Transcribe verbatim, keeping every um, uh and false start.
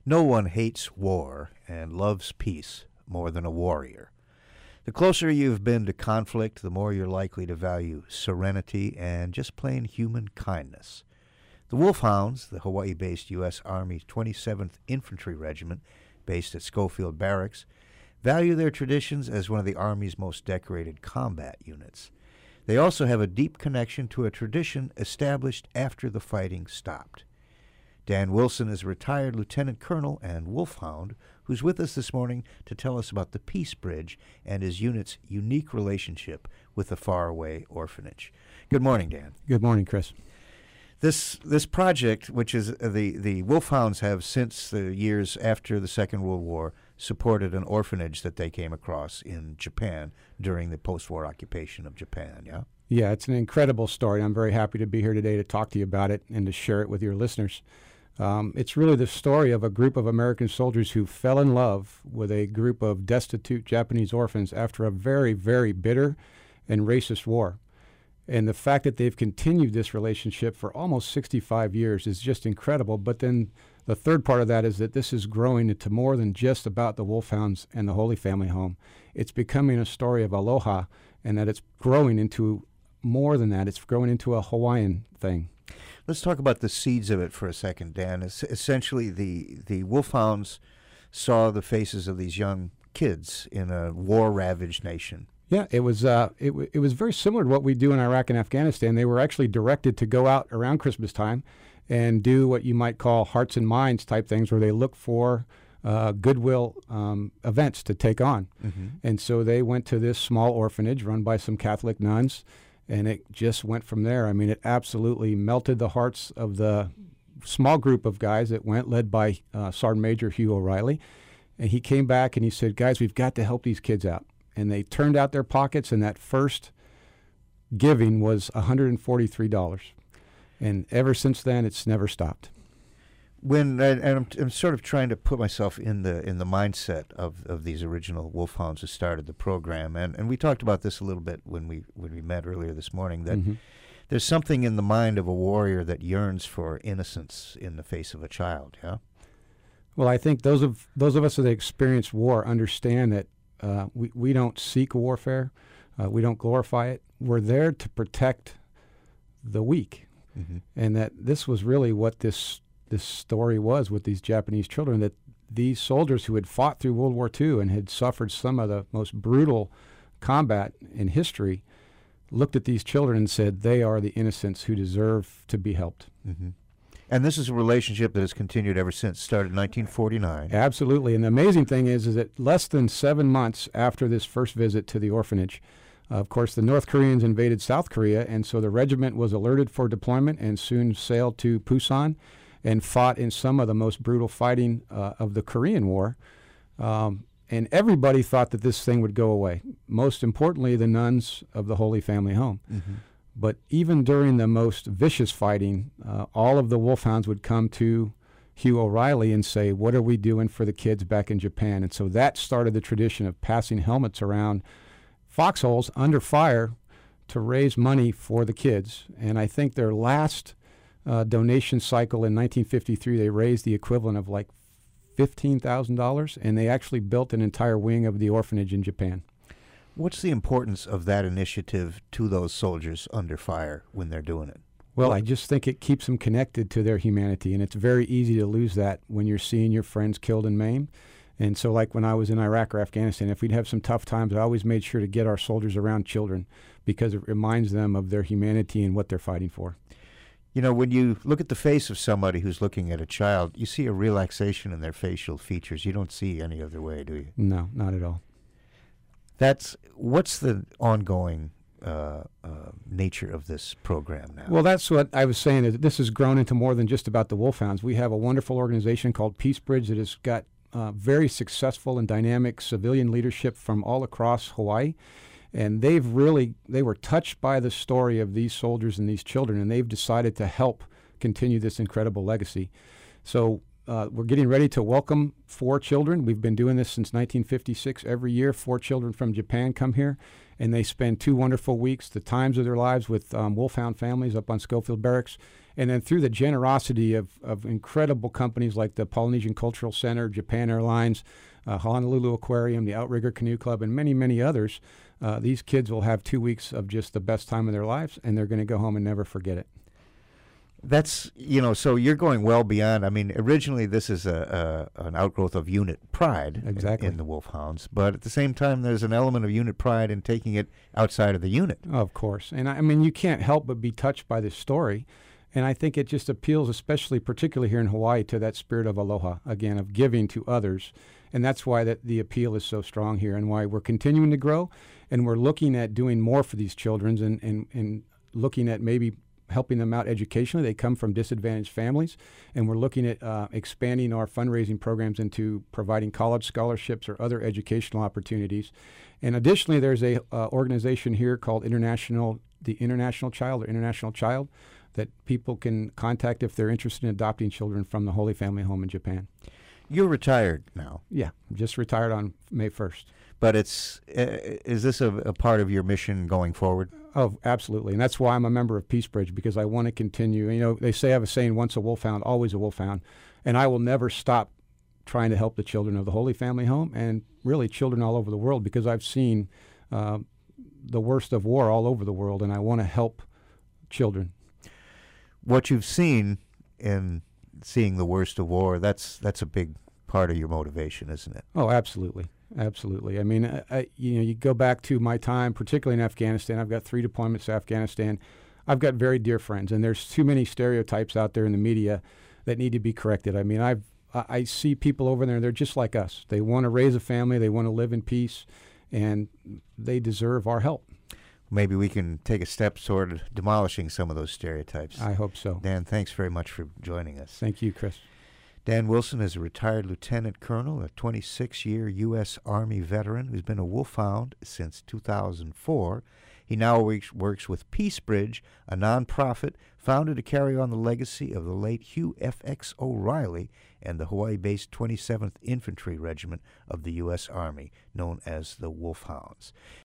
No one hates war and loves peace more than a warrior. The closer you've been to conflict, the more you're likely to value serenity and just plain human kindness. The Wolfhounds, the Hawaii-based U S Army twenty-seventh Infantry Regiment, based at Schofield Barracks, value their traditions as one of the Army's most decorated combat units. They also have a deep connection to a tradition established after the fighting stopped. Dan Wilson is a retired lieutenant colonel and wolfhound who's with us this morning to tell us about the Peace Bridge and his unit's unique relationship with the faraway orphanage. Good morning, Dan. Good morning, Chris. This this project, which is uh, the, the Wolfhounds have since the years after the Second World War supported an orphanage that they came across in Japan during the post-war occupation of Japan, yeah? Yeah, it's an incredible story. I'm very happy to be here today to talk to you about it and to share it with your listeners. Um, it's really the story of a group of American soldiers who fell in love with a group of destitute Japanese orphans after a very, very bitter and racist war. And the fact that they've continued this relationship for almost sixty-five years is just incredible. But then the third part of that is that this is growing into more than just about the Wolfhounds and the Holy Family Home. It's becoming a story of aloha, and that it's growing into more than that. It's growing into a Hawaiian thing. Let's talk about the seeds of it for a second, Dan. Es- essentially, the, the Wolfhounds saw the faces of these young kids in a war-ravaged nation. Yeah, it was uh, it, w- it was very similar to what we do in Iraq and Afghanistan. They were actually directed to go out around Christmas time and do what you might call hearts and minds type things, where they look for uh, goodwill um, events to take on. Mm-hmm. And so they went to this small orphanage run by some Catholic nuns, and it just went from there. I mean, it absolutely melted the hearts of the small group of guys that went, led by uh, Sergeant Major Hugh O'Reilly. And he came back and he said, guys, we've got to help these kids out. And they turned out their pockets, and that first giving was one hundred forty-three dollars. And ever since then, it's never stopped. When and I'm, I'm sort of trying to put myself in the in the mindset of, of these original Wolfhounds who started the program, and, and we talked about this a little bit when we when we met earlier this morning, that mm-hmm. there's something in the mind of a warrior that yearns for innocence in the face of a child. Yeah. Well, I think those of those of us that experienced war understand that uh, we we don't seek warfare, uh, we don't glorify it. We're there to protect the weak, mm-hmm. and that this was really what this. This story was with these Japanese children, that these soldiers who had fought through World War Two and had suffered some of the most brutal combat in history looked at these children and said, they are the innocents who deserve to be helped. Mm-hmm. And this is a relationship that has continued ever since, started in nineteen forty-nine. Absolutely. And the amazing thing is, is that less than seven months after this first visit to the orphanage, uh, of course, the North Koreans invaded South Korea, and so the regiment was alerted for deployment and soon sailed to Busan and fought in some of the most brutal fighting uh, of the Korean War. Um, and everybody thought that this thing would go away. Most importantly, the nuns of the Holy Family Home. Mm-hmm. But even during the most vicious fighting, uh, all of the Wolfhounds would come to Hugh O'Reilly and say, what are we doing for the kids back in Japan? And so that started the tradition of passing helmets around foxholes under fire to raise money for the kids. And I think their last Uh, donation cycle in nineteen fifty-three, they raised the equivalent of like fifteen thousand dollars, and they actually built an entire wing of the orphanage in Japan. What's the importance of that initiative to those soldiers under fire when they're doing it? Well, I just think it keeps them connected to their humanity, and it's very easy to lose that when you're seeing your friends killed and maimed. And so like when I was in Iraq or Afghanistan, if we'd have some tough times, I always made sure to get our soldiers around children because it reminds them of their humanity and what they're fighting for. You know, when you look at the face of somebody who's looking at a child, you see a relaxation in their facial features. You don't see any other way, do you? No, not at all. That's what's the ongoing uh, uh, nature of this program now? Well, that's what I was saying. Is this has grown into more than just about the Wolfhounds. We have a wonderful organization called Peace Bridge that has got uh, very successful and dynamic civilian leadership from all across Hawaii. And they've really, they were touched by the story of these soldiers and these children, and they've decided to help continue this incredible legacy. So uh, we're getting ready to welcome four children. We've been doing this since nineteen fifty-six. Every year, four children from Japan come here, and they spend two wonderful weeks, the times of their lives with um, Wolfhound families up on Schofield Barracks. And then through the generosity of, of incredible companies like the Polynesian Cultural Center, Japan Airlines, uh, Honolulu Aquarium, the Outrigger Canoe Club, and many, many others, uh, these kids will have two weeks of just the best time of their lives, and they're going to go home and never forget it. That's, you know, so you're going well beyond. I mean, originally this is a, a an outgrowth of unit pride exactly. in, in the Wolfhounds, but at the same time, there's an element of unit pride in taking it outside of the unit. Oh, of course. And I, I mean, you can't help but be touched by this story. And I think it just appeals, especially, particularly here in Hawaii, to that spirit of aloha, again, of giving to others. And that's why that the appeal is so strong here and why we're continuing to grow. And we're looking at doing more for these children and, and, and looking at maybe helping them out educationally. They come from disadvantaged families, and we're looking at uh, expanding our fundraising programs into providing college scholarships or other educational opportunities. And additionally, there's a uh, organization here called International, the International Child or International Child that people can contact if they're interested in adopting children from the Holy Family Home in Japan. You're retired now. Yeah, just retired on May first. But it's uh, is this a, a part of your mission going forward? Oh, absolutely. And that's why I'm a member of Peace Bridge, because I want to continue. You know, they say I have a saying, once a wolfhound, always a wolfhound. And I will never stop trying to help the children of the Holy Family Home and really children all over the world, because I've seen uh, the worst of war all over the world, and I want to help children. What you've seen in seeing the worst of war, that's that's a big part of your motivation, isn't it? Oh, absolutely. Absolutely. I mean, I, I, you know, you go back to my time, particularly in Afghanistan. I've got three deployments to Afghanistan. I've got very dear friends, and there's too many stereotypes out there in the media that need to be corrected. I mean, I've I, I see people over there, they're just like us. They want to raise a family, they want to live in peace, and they deserve our help. Maybe we can take a step toward demolishing some of those stereotypes. I hope so. Dan, thanks very much for joining us. Thank you, Chris. Dan Wilson is a retired lieutenant colonel, a twenty-six year U S Army veteran who's been a wolfhound since two thousand four. He now works, works with Peace Bridge, a nonprofit founded to carry on the legacy of the late Hugh F X O'Reilly and the Hawaii-based twenty-seventh Infantry Regiment of the U S Army, known as the Wolfhounds.